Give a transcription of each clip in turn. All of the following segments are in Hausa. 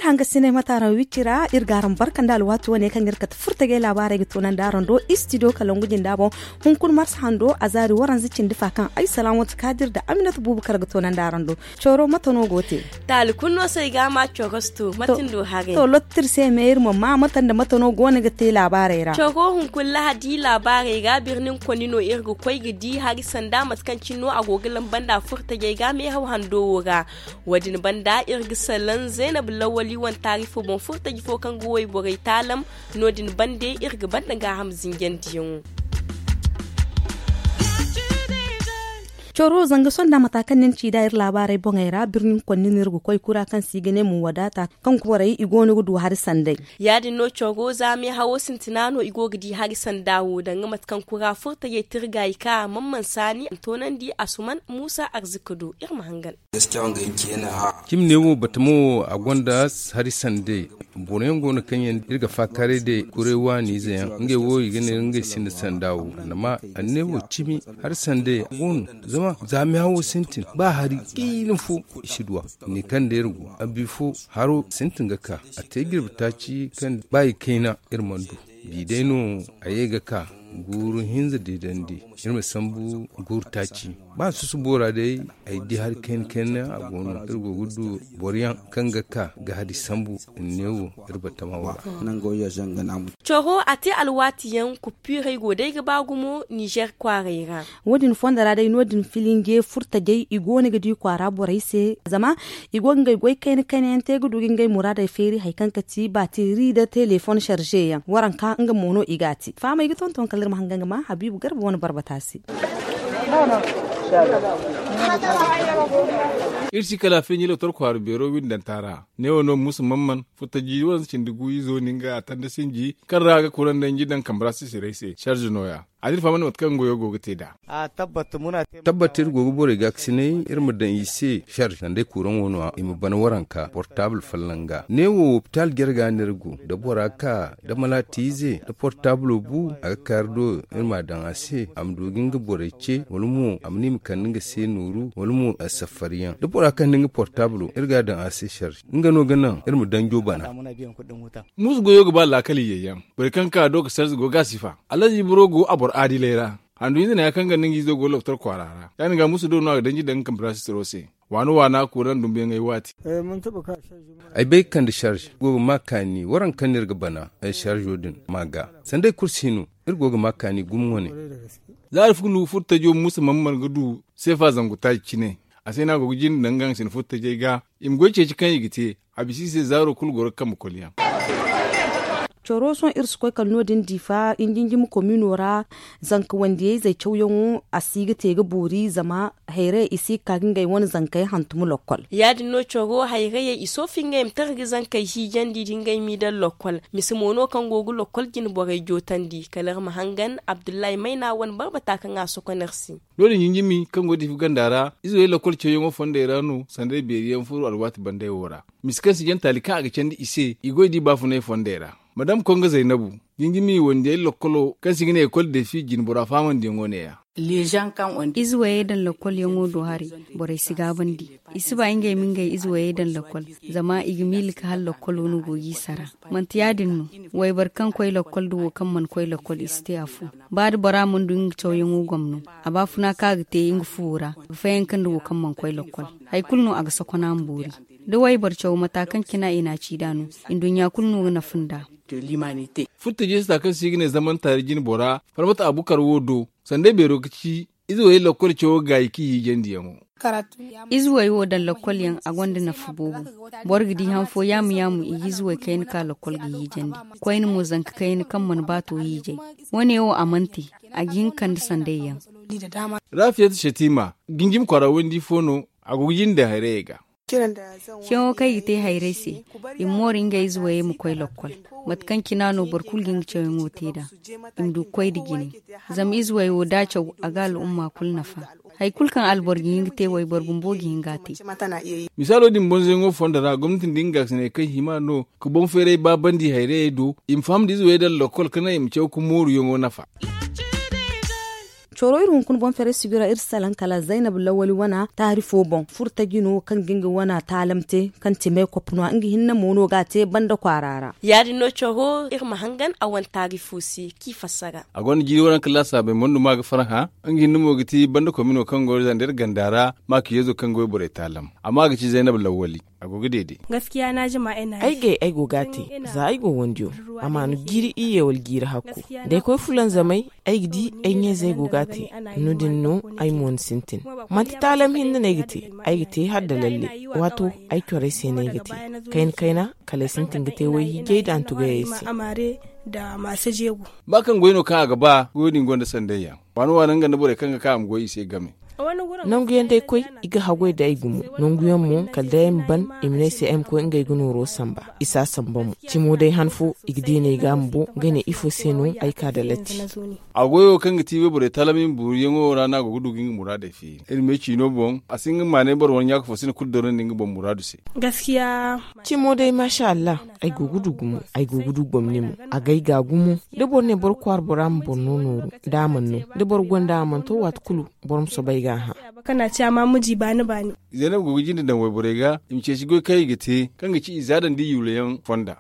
hanga sine matara wicira irgaran barkan dal watu ne kan girka furtage labarai gitu nan daron do studio kalangujin dabo hun kun mars hando azari waran zicin difa kan ai salamatu kadir da aminatu bubukar gitu nan daron do choro matano gote tal kunno sai ga ma chogosto matin do hage to lottir sai meir mamma matan da matano gone gate labarai ra chogo hun kulla hadi labarai ga birnin konino irgo koi gidi hagi sanda matkancin no agogilan banda furtage ga me hau hando ga wadin banda irgi salan Zainab Lawali wan tarifu bon furtage fo kan goyi borai talam nodin bande irgi banda ga hamzin gendiyon Choro zanga sonda matakan nin ci dair labarai bongaira birnin konnin irgu koi kura kan sigene mu wadata kan kuwarai igoni gudu har sandai yadin no chogo zami hawo sintinano igo gidi har sandawo dan gamat kan kura furta ye tirgai ka mamman sani tonan di asuman Musa Arzikudu irma hangal gaskiya wanga yanki yana ha kim ne wo batamo a gonda har sandai bonen gona kan yan irga fakare de kurewa ni zayan nge wo igene nge sin sandawo amma anne wo cimi har sandai gon zama zami hawo sintin ba hari kilin fu shidwa ni kan da yargu abifu haro sintin gaka a te girbta ci kan bai kaina irmandu bidaino ayega ka guru hinza de dandi irma sambu gurtaci ba su bora dai ai di har ken a gono irgo gudu boriyan kan gaka ga hadi sambu newo irbata mawa nan goya janga namu choho ati alwatiyan ku pire go dai ga bagumo Niger kwareira wodin fondara dai nodin filinge furta dai igone gadi kwara borai se zama igon gai goi ken te gudu gingai murada feri haikan kati batiri da telefon charge ya waran ka nga mono igati fama igi tonton kalir mahanganga ma Habibu Garba wani barbatasi irsi kala fenyi lo tor kwar bero windan tara ne wono musamman futaji won cindigu yizo ninga atanda sinji karraga kuran dan gidan kambra sirese charge noya adir faman matkan goyo gogote da a tabbatir gogo bore gaksine irma dan ise charge nande kuran wono imu ban waranka portable fallanga ne wo hospital gerga nergo da boraka da malatize da portable bu a kardo irma dan ase amdogin ga borece walmu amni mikaninga se nuru walmu asafariyan da boraka ninga portable irga dan ase charge ngano ganan irma dan jobana mus goyo go balla kali yeyan barkanka do ka sarz go gasifa alaji burogo abor adilera handu yin ya kanga ningi zo go loktor kwarara yani ga musu do no danji dan compressor rose wani wana kuran dumbe ngai wati mun taba ka ai bai kan da charge go makani waran kan nirga bana ai charge odin maga sandai kursinu irgo go makani gumwone zarfu nu futta jo musu mamman gudu sefa zangu ta kine a sai na go jin dangan sin futta je ga im goce ci kan yigite abisi se zaro kulgor kam koliya choro son irsu koi kan nodin difa injinjim kominora zanka wanda zai cauyon asigi tega buri zama haire isi kagin gai wani zankai hantumu lokol yadin no choro haire ya iso finga imtargi zankai hijan didin gai midan lokol misimono kan gogu lokol gin borai jotandi kalar mahangan Abdullahi maina wan barbata kan aso konersi dole yinjimi kan godi fi gandara izo ye lokol cauyon fonde ranu sande beriyan furu alwati bandai wora miskan si jantali ka aga candi ise igoi di bafune fondera Madam Konga Zainabu, yingimi wanda lokolo kan sigine école de filles jin bora faman dingone ya. Izwaye dan lokol yango do hari borai siga bandi. Isiba inga minga izwaye dan lokol zama igmil ka hal lokol wonu gogi sara. Mantiyadin no way barkan koy lokol do kan man koy lokol iste afu. Bad bara mun dun to yango gomno. Aba funa ka gite ing fura. Fayan kan do kan man koy lokol. Hay kulno aga sokona mburi. Da way barcho matakan kina ina ci danu. Indunya kulno na funda. Futta jesta kan sigine zaman tarijin bora farmata abukar wodo sande be rokici izo yi lokol cewa ga yiki hijen diyamo izuwa yi wodan lokol yan a gwanda na fubogo borgidi hanfo yamu izuwa kayin ka lokol ga hijen di kwayin mu zanka kayin kan man bato hije wani yau amanti a gin kan sande yan Rafiyat Shatima gingim kwarawin di fono a gugin da harega Kyo kai ite hairese imorin ga izuwa mu koy lokol matkan kinano barkul ging cewa ngotida imdu koy digini zam izuwa yo dace agal umma kulnafa hay kulkan alborgi ngite way borgumbogi ngati misalo din bonze ngo fondara gwamnatin dinga sene kai himano ku bon fere babandi haire do im fam dizuwa dal lokol kana im cew ku moru yongo nafa choro irun kun bon fere sigura irsalan kala Zainab Lawali wana tarifo bon furta gino kan ginga wana talamte kan time kopno angi hinna mono gate banda kwarara yadi no choro irma hangan awan tarifusi ki fassara agon jiri wana klasa be mondu maga faraha angi hinna mo giti banda komino kan go zander gandara maki yezo kan go bore talam amma ga ci Zainab Lawali agogo dede gaskiya na ji ma ina ai go gati za ai go wondio amma no giri iye wal gira hakku dai ko fulan zamai ai gidi ai ne zai go gati no dinno ai mon sintin mati talam hinna ne giti ai giti hadda lalle wato ai kore sai ne giti kaina kala sintin gite wai geidan tuga yesi amare da masu jego bakan goyino kan gaba godin gonda sandayya wani wanan ganda bore kan ka am goyi sai game nonguyen dai koi iga hagoi da igumu nonguyen mu kaldayen ban imne se em ko ngai gunuro samba isa samba mu cimo dai hanfu igdi ne gambo gane ifo seno aika da lati agoyo kan giti we bore talamin buriyen o rana go gudugin murada fi ilme chino bon asin mane bar won yak fosin kuddoron ninga bon muradu se gaskiya cimo dai masha Allah ai go gudugumu ai go gudugum ne mu agai ga gumu de borne bor kwar boram bonnono damanno de bor gonda man to wat kulu borom so bai ha kana cewa ma miji bani Zainab go gijin da wai borega imce shigo kai gite kan gici izadan di yuleyan fonda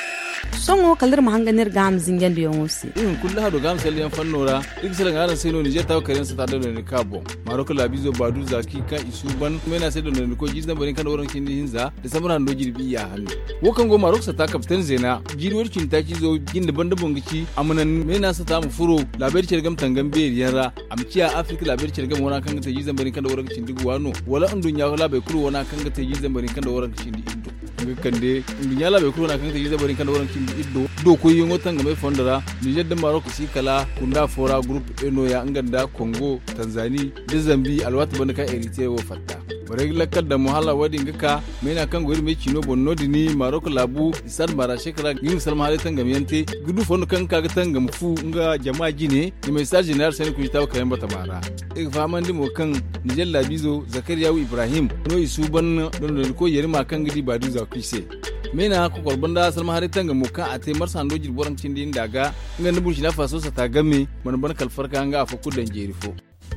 songo kalir mahanganir gam zingen da yonsi kullu hado gam saliyan fannora dik sala ngaran sai no ni jeta karen sa ta da ne kabo maroko labizo badu zaki ka isuban mena sai da ne ko jizna barin kan woran kin hinza da samran do jirbi ya hannu wokan go maroko sa ta kapten zena jirwar kin ta cizo gin da banda bongici amanan mena sa ta mu furo labari cergam tangan beriyara amciya afrika labari cergam wona kan ta jizna barin kan da woran kin digu wano wala undun ya wala bai kuro wona kan ta jizna barin kan da woran kin digu kande undun la bai kuro na kan ta jizna barin kan da woran iddo do ko yingo tanga mai fondara Niger da Morocco si kala kunda fora group eno ya nganda Congo Tanzania da Zambia alwata banda ka Eritrea wo fatta bare lakkal da muhalla wadi ngaka mena kan goyir me chino bonno dini Morocco labu isar mara shekara yin salma hale tanga miyante gudu fondo kan kaga tanga mfu nga jama'a jine ni mai sa general sai ku taw kayan bata mara e faman dimo kan Niger labizo Zakariya Ibrahim no isu ban don ko yerima kan gidi badu zakise mena ko korbanda salma hari tanga muka ate marsa ando jir boran cindi daga ngani burkina faso sa ta game man ban kalfarka nga afa kudan jerifo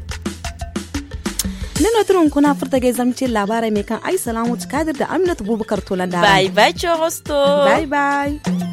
neno turun kuna furta ga zamci labarai mai kan ai salamu kadir da Aminatu Bubakar Tolanda bye bye chorosto bye bye